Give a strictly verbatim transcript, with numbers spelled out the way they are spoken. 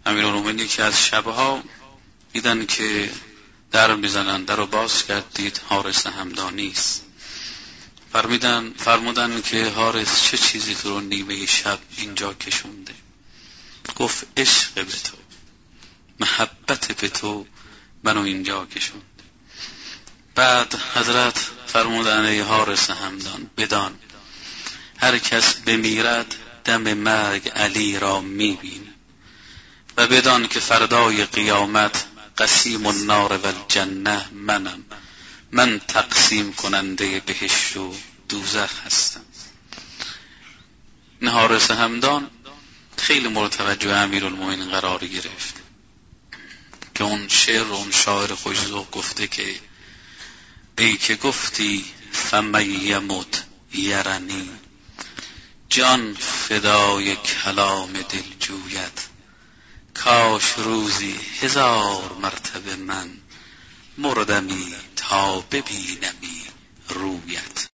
امیرالمومنین که از شبها دیدن که در میزنن، در رو باز کرد، دید حارس همدانی است. فرمودن فرمودن که حارس چه چیزی تو رو نیمه شب اینجا کشونده؟ گفت عشق به تو، محبت به تو منو اینجا کشونده. بعد حضرت فرمودن ای حارس همدان، بدان هر کس بمیرد دم مرگ علی را میبینه و بدان که فردای قیامت قسیم النار و الجنه منم، من تقسیم کننده بهشت و دوزخ هستم. این حارس همدان خیلی مورد توجه امیرالمومنین قرار گرفت که اون شعر اون شاعر خوش‌ذوق گفته که ای که گفتی فمن یمت یرنی، جان فدای کلام دلجویت، کاش روزی هزار مرتبه من مردمی تا ببینمی رویت.